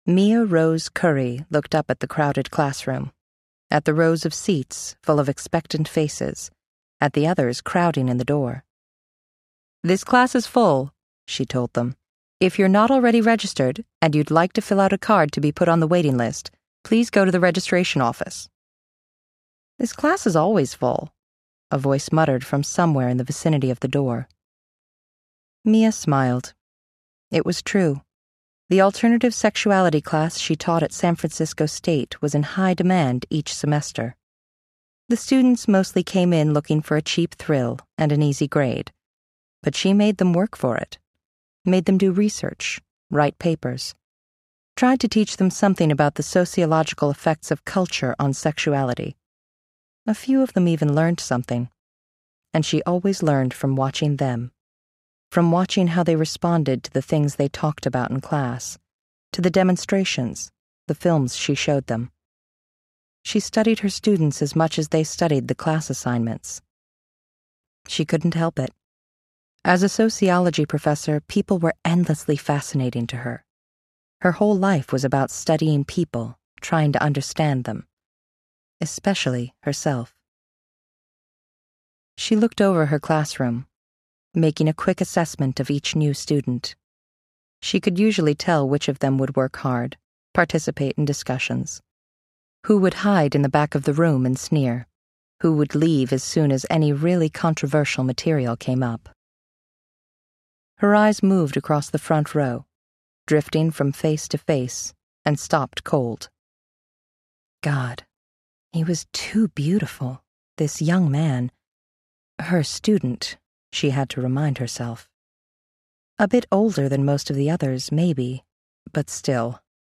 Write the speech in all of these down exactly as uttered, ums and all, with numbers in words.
Mia Rose Curry looked up at the crowded classroom, at the rows of seats full of expectant faces, at the others crowding in the door. "This class is full," she told them. "If you're not already registered and you'd like to fill out a card to be put on the waiting list, please go to the registration office." "This class is always full," a voice muttered from somewhere in the vicinity of the door. Mia smiled. It was true. The alternative sexuality class she taught at San Francisco State was in high demand each semester. The students mostly came in looking for a cheap thrill and an easy grade, but she made them work for it, made them do research, write papers, tried to teach them something about the sociological effects of culture on sexuality. A few of them even learned something, and she always learned from watching them, from watching how they responded to the things they talked about in class, to the demonstrations, the films she showed them. She studied her students as much as they studied the class assignments. She couldn't help it. As a sociology professor, people were endlessly fascinating to her. Her whole life was about studying people, trying to understand them, especially herself. She looked over her classroom, making a quick assessment of each new student. She could usually tell which of them would work hard, participate in discussions, who would hide in the back of the room and sneer, who would leave as soon as any really controversial material came up. Her eyes moved across the front row, drifting from face to face, and stopped cold. God, he was too beautiful, this young man. Her student, she had to remind herself. A bit older than most of the others, maybe, but still.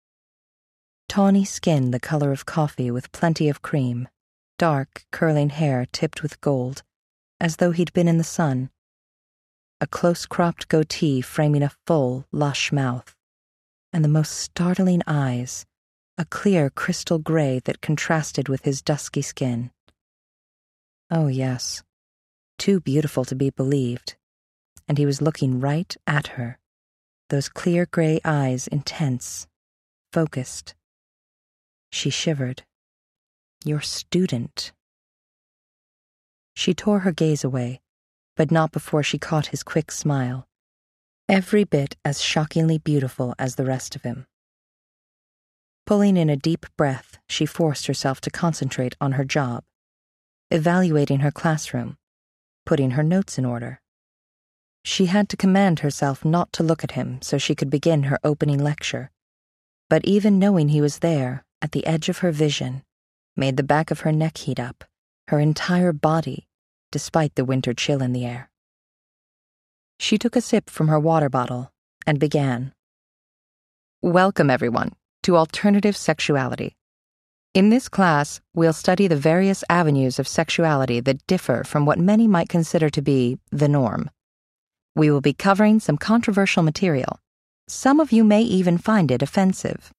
Tawny skin the color of coffee with plenty of cream, dark, curling hair tipped with gold, as though he'd been in the sun. A close-cropped goatee framing a full, lush mouth, and the most startling eyes, a clear crystal gray that contrasted with his dusky skin. Oh, yes. Too beautiful to be believed, and he was looking right at her, those clear gray eyes intense, focused. She shivered. Your student. She tore her gaze away, but not before she caught his quick smile, every bit as shockingly beautiful as the rest of him. Pulling in a deep breath, she forced herself to concentrate on her job, evaluating her classroom, putting her notes in order. She had to command herself not to look at him so she could begin her opening lecture, but even knowing he was there, at the edge of her vision, made the back of her neck heat up, her entire body, despite the winter chill in the air. She took a sip from her water bottle and began. Welcome, everyone, to Alternative Sexuality. In this class, we'll study the various avenues of sexuality that differ from what many might consider to be the norm. We will be covering some controversial material. Some of you may even find it offensive.